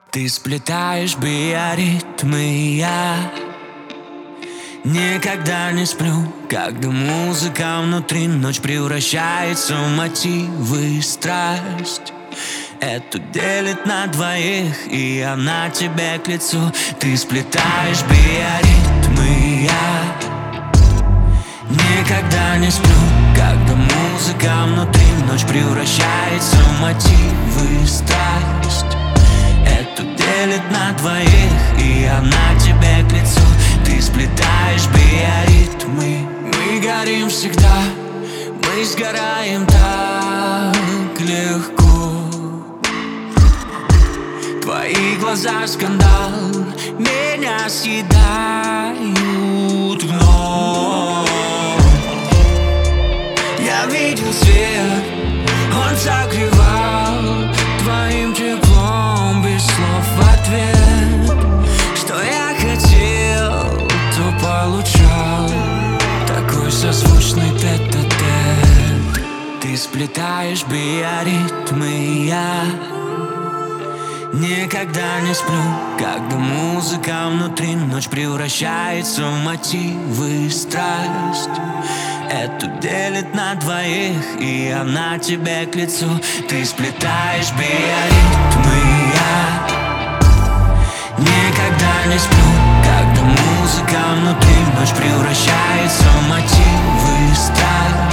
Ты сплетаешь биоритмы, и я никогда не сплю, когда музыка внутри. Ночь превращается в мотивы и страсть. Эту делит на двоих, и она тебе к лицу. Ты сплетаешь биоритмы, и я никогда не сплю, когда музыка внутри. Ночь превращается в мотивы и страсть. Эту делит на двоих, и она тебе к лицу. Ты сплетаешь биоритмы. Мы горим всегда, мы сгораем так легко. Твои глаза скандал меня съедают вновь. Я видел свет, он согревал твоим теплом без слов в ответ. Что я хотел, то получал. Такой созвучный тет-а-тет. Ты сплетаешь биоритмы, и я никогда не сплю, когда музыка внутри. Ночь превращается в мотивы и страсть. Эту делит на двоих, и она тебе к лицу. Ты сплетаешь биоритмы, и я никогда не сплю, когда музыка внутри. Ночь превращается в мотивы и страсть.